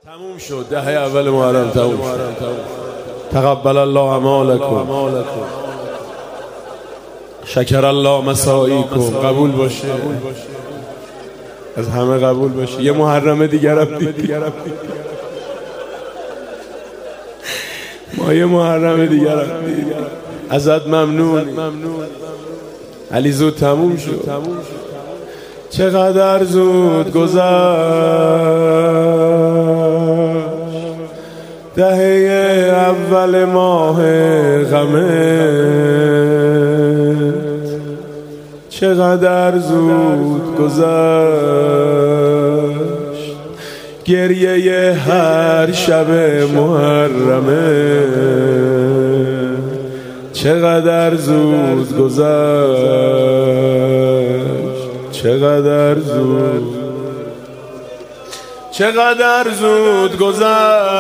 تموم شد. دهه اول محرم تموم شد. تقبل الله اعمالکم، شکر الله مساعیکم. قبول باشه، از همه قبول باشه. یه محرم دیگر هم دید. ما یه محرم دیگر هم دید. ازت ممنون. علی زود تموم شد. چقدر زود گذشت دهه اول ماه غمت، چقدر زود گذشت گریه هر شب محرمه، چقدر زود گذشت، چقدر زود، چقدر زود گذشت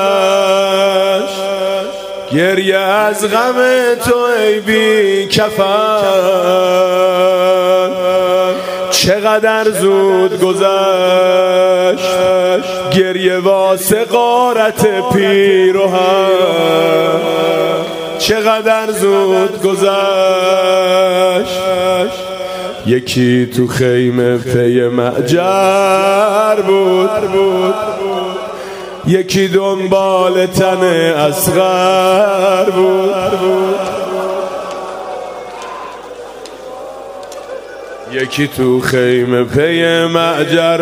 گریه از غم تو ای بی کفن، چقدر زود گذشت گریه واسه غارت پیرهن، چقدر زود گذشت یکی تو خیمه پی معجر بود، یکی دنبال تن اصغر بود، یکی تو خیمه پی معجر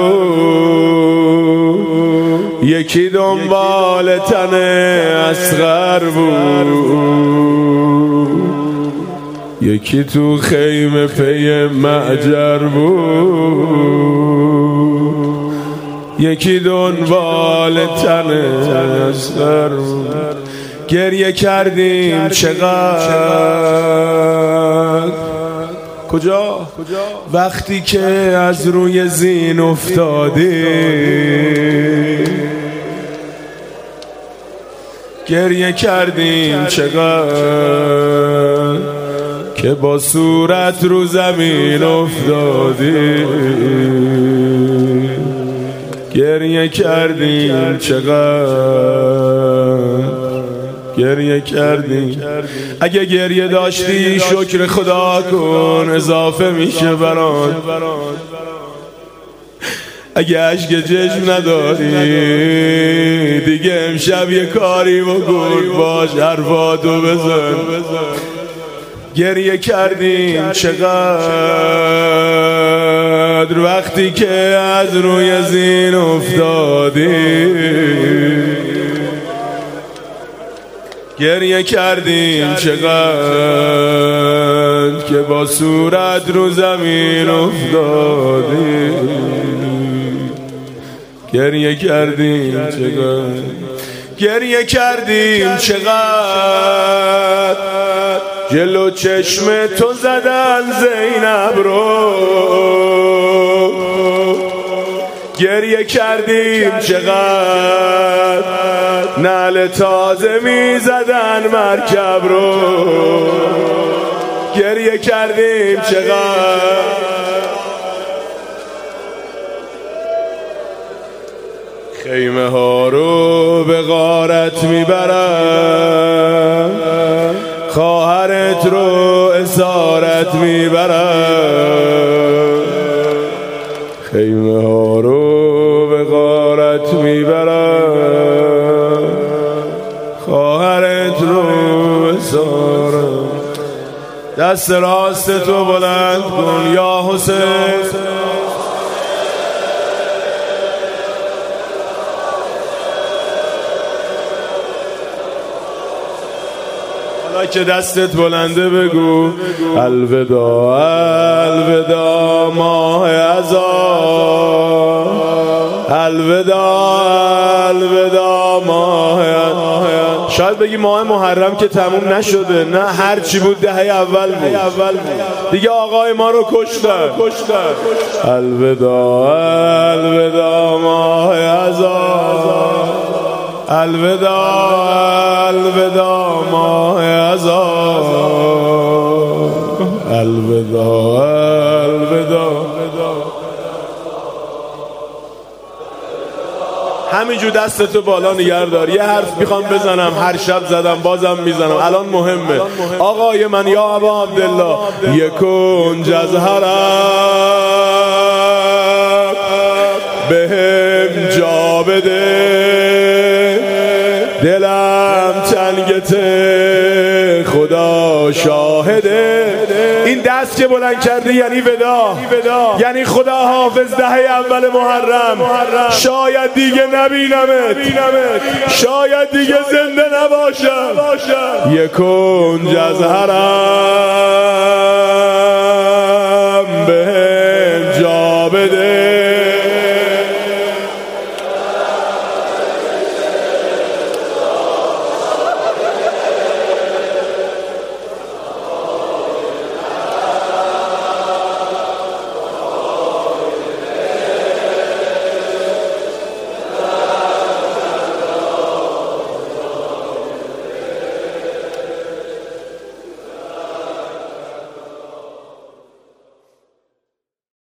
بود، یکی دنبال تن اصغر بود، یکی تو خیمه پی معجر بود، یکی دنبال تن اصغر بود. گریه کردیم چقدر، کجا؟ وقتی که از روی زین افتادی، گریه کردیم چقدر که با صورت رو زمین افتادی، گریه کردیم چقدر، گریه کردیم. اگه گریه داشتی شکر خدا کن، اضافه میشه برات. اگه عشق چشم نداری دیگه امشب یه کاری بکن، باش حرفاتو بزن. گریه کردیم چقدر وقتی که از روی زین افتادی، گریه کردیم چقدر که با صورت رو زمین افتادی، گریه کردیم چقدر، گریه کردیم چقدر جلو چشم تو زدن زینب رو، گریه کردیم چقدر نعل تازه می زدن مرکب رو، گریه کردیم چقدر خیمه ها رو به غارت میبرن، خواهرت رو اسارت میبرن، خیمه ها رو به غارت میبرن، خواهرت رو اسارت. دست راست تو بلند کن یا حسین، که دستت بلنده بگو الوداع الوداع ماه عزا، الوداع الوداع ماه. شاید بگی ماه محرم که تموم نشده، نه هر چی بود دهه اول بود دیگه. آقای ما رو کشتن. الوداع الوداع ماه عزا، الوداع الوداع ماه عزا، الوداع الوداع. همینجور دستتو بالا نگه دار. یه حرف میخوام بزنم، هر شب زدم بازم میزنم، الان مهمه. آقای من یا ابا عبدالله، یکون جزهرم بهم جا بده، دلم تنگته خدا شاهده. این دست که بلند کرده یعنی ودا، یعنی خدا حافظ دهه اول محرم، شاید دیگه نبینمت، شاید دیگه زنده نباشم. یکون جزهرم